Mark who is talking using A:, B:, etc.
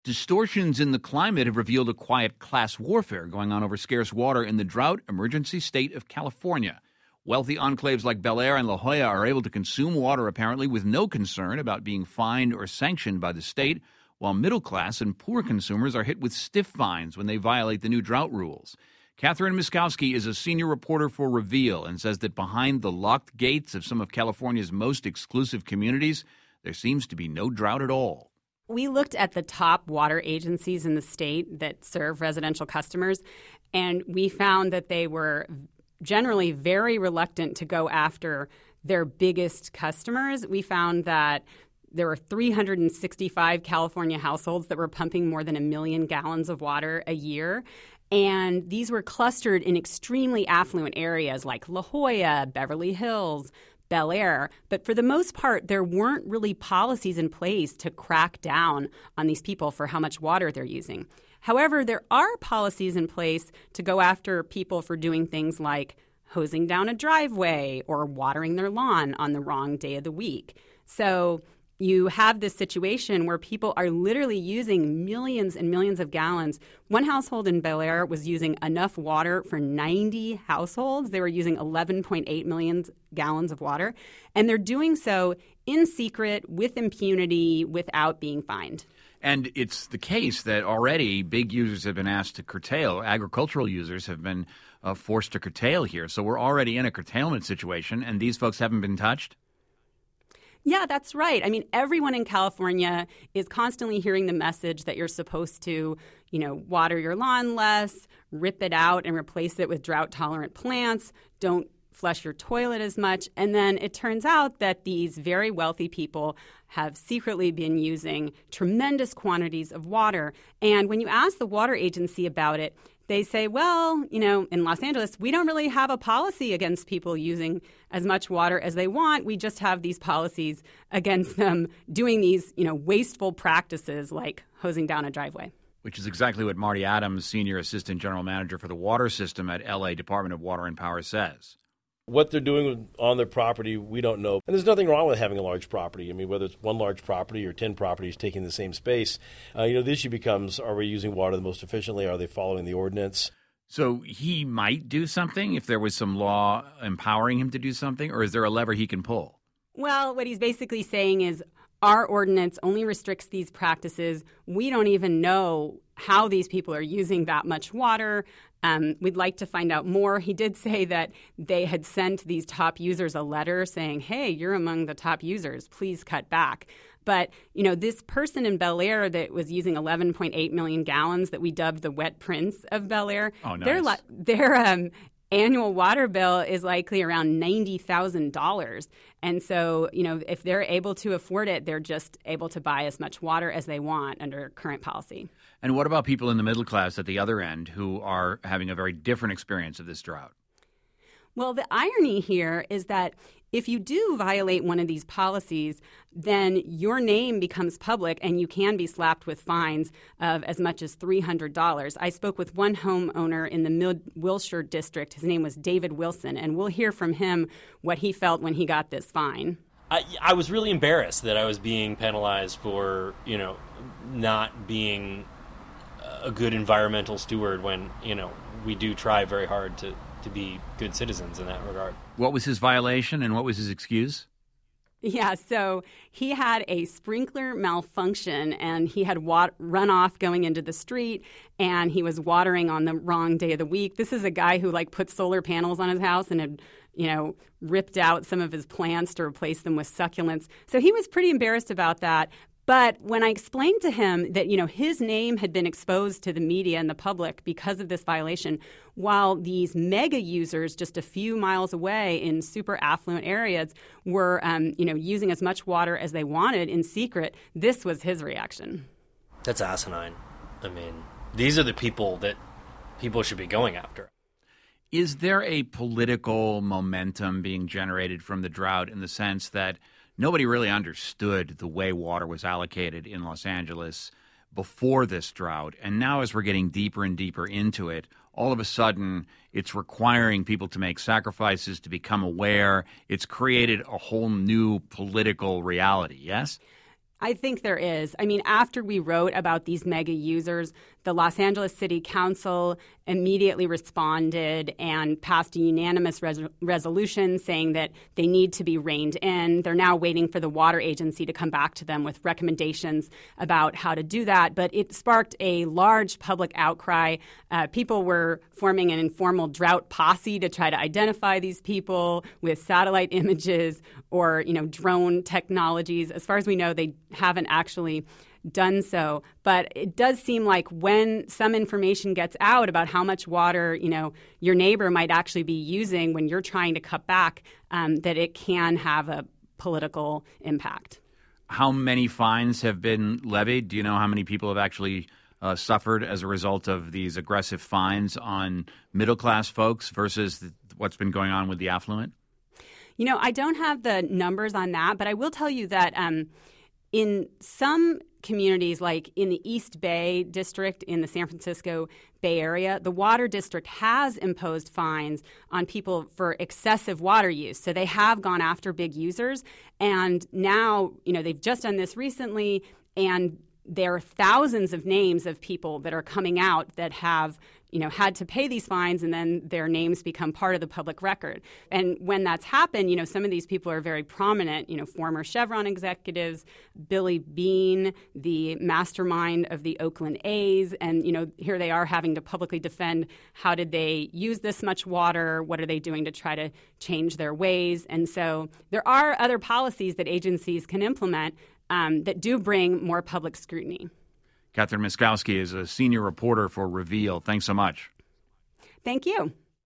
A: Distortions in the climate have revealed a quiet class warfare going on over scarce water in the drought emergency state of California. Wealthy enclaves like Bel Air and La Jolla are able to consume water apparently with no concern about being fined or sanctioned by the state, while middle class and poor consumers are hit with stiff fines when they violate the new drought rules. Catherine Miskowski is a senior reporter for Reveal and says that behind the locked gates of some of California's most exclusive communities, there seems to be no drought at all.
B: We looked at the top water agencies in the state that serve residential customers, and we found that they were generally very reluctant to go after their biggest customers. We found that there were 365 California households that were pumping more than 1 million gallons of water a year. And these were clustered in extremely affluent areas like La Jolla, Beverly Hills, Bel Air. But for the most part, there weren't really policies in place to crack down on these people for how much water they're using. However, there are policies in place to go after people for doing things like hosing down a driveway or watering their lawn on the wrong day of the week. So you have this situation where people are literally using millions and millions of gallons. One household in Bel Air was using enough water for 90 households. They were using 11.8 million gallons of water, and they're doing so in secret, with impunity, without being fined.
A: And it's the case that already big users have been asked to curtail. Agricultural users have been forced to curtail here. So we're already in a curtailment situation, and these folks haven't been touched?
B: Yeah, that's right. I mean, everyone in California is constantly hearing the message that you're supposed to, water your lawn less, rip it out and replace it with drought-tolerant plants, don't flush your toilet as much. And then it turns out that these very wealthy people have secretly been using tremendous quantities of water. And when you ask the water agency about it, they say, well, in Los Angeles, we don't really have a policy against people using as much water as they want. We just have these policies against them doing these, wasteful practices like hosing down a driveway.
A: Which is exactly what Marty Adams, Senior Assistant General Manager for the Water System at L.A. Department of Water and Power, says.
C: What they're doing on their property, we don't know. And there's nothing wrong with having a large property. I mean, whether it's one large property or 10 properties taking the same space, the issue becomes, are we using water the most efficiently? Are they following the ordinance?
A: So he might do something if there was some law empowering him to do something, or is there a lever he can pull?
B: Well, what he's basically saying is our ordinance only restricts these practices. We don't even know how these people are using that much water. We'd like to find out more. He did say that they had sent these top users a letter saying, hey, you're among the top users. Please cut back. But, this person in Bel Air that was using 11.8 million gallons that we dubbed the Wet Prince of Bel Air, their annual water bill is likely around $90,000. And so, if they're able to afford it, they're just able to buy as much water as they want under current policy.
A: And what about people in the middle class at the other end who are having a very different experience of this drought?
B: Well, the irony here is that if you do violate one of these policies, then your name becomes public and you can be slapped with fines of as much as $300. I spoke with one homeowner in the Mid-Wilshire district. His name was David Wilson, and we'll hear from him what he felt when he got this fine.
D: I was really embarrassed that I was being penalized for, not being a good environmental steward when, we do try very hard to be good citizens in that regard.
A: What was his violation and what was his excuse?
B: Yeah, so he had a sprinkler malfunction and he had runoff going into the street and he was watering on the wrong day of the week. This is a guy who put solar panels on his house and had, ripped out some of his plants to replace them with succulents. So he was pretty embarrassed about that. But when I explained to him that, his name had been exposed to the media and the public because of this violation, while these mega users just a few miles away in super affluent areas were, using as much water as they wanted in secret, this was his reaction.
D: That's asinine. I mean, these are the people that people should be going after.
A: Is there a political momentum being generated from the drought in the sense that nobody really understood the way water was allocated in Los Angeles before this drought, and now as we're getting deeper and deeper into it, all of a sudden it's requiring people to make sacrifices, to become aware. It's created a whole new political reality, yes?
B: I think there is. I mean, after we wrote about these mega users, the Los Angeles City Council immediately responded and passed a unanimous resolution saying that they need to be reined in. They're now waiting for the water agency to come back to them with recommendations about how to do that. But it sparked a large public outcry. People were forming an informal drought posse to try to identify these people with satellite images or, drone technologies. As far as we know, they haven't actually done so. But it does seem like when some information gets out about how much water, your neighbor might actually be using when you're trying to cut back, that it can have a political impact.
A: How many fines have been levied? Do you know how many people have actually suffered as a result of these aggressive fines on middle-class folks versus what's been going on with the affluent?
B: I don't have the numbers on that, but I will tell you that in some communities, like in the East Bay District in the San Francisco Bay Area, the Water District has imposed fines on people for excessive water use. So they have gone after big users. And now, they've just done this recently, and there are thousands of names of people that are coming out that have had to pay these fines, and then their names become part of the public record. And when that's happened, some of these people are very prominent, former Chevron executives, Billy Beane, the mastermind of the Oakland A's, and, here they are having to publicly defend how did they use this much water, what are they doing to try to change their ways. And so there are other policies that agencies can implement that do bring more public scrutiny.
A: Catherine Miskowski is a senior reporter for Reveal. Thanks so much.
B: Thank you.